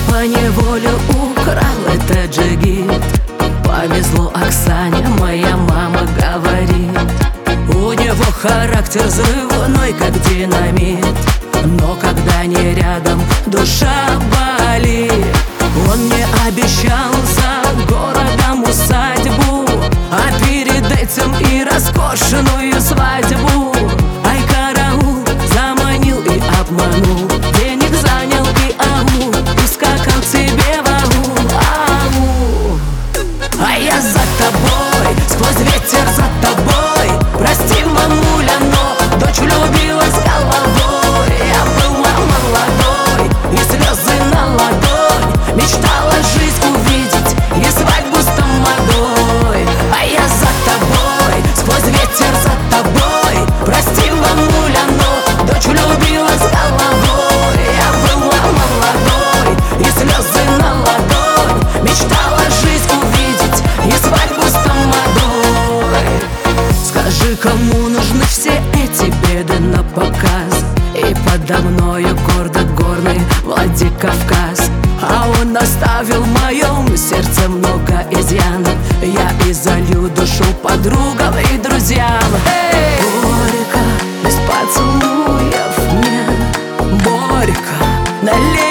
поневоле украл этот джигит. Повезло Оксане, моя мама говорит. У него характер взрывной, как динамит, но когда не рядом, душа болит. Он мне обещал за городом усадьбу, а перед этим и роскошную свадьбу. Ай, караул, заманил и обманул, денег занял и ау, и скакал тебе в ау. А я за тобой, сквозь ветер за тобой. Прости, мамуля, но дочь влюбилась головой. Я была молодой, и слезы на ладонь, мечтала жизнь увидеть и свадьбу с тамадой. А я за тобой, сквозь ветер за тобой. Прости, мамуля, но дочь влюбилась головой. Я была молодой, и слезы на ладонь, мечтала жизнь увидеть и свадьбу с тамадой. Скажи, кому нужны все эти беды на показ? И подо мною гордо горный Владикавказ. А он оставил в моем сердце много изъянов. Я и залью душу подругам и друзьям. Горько без поцелуев мне, горько налей.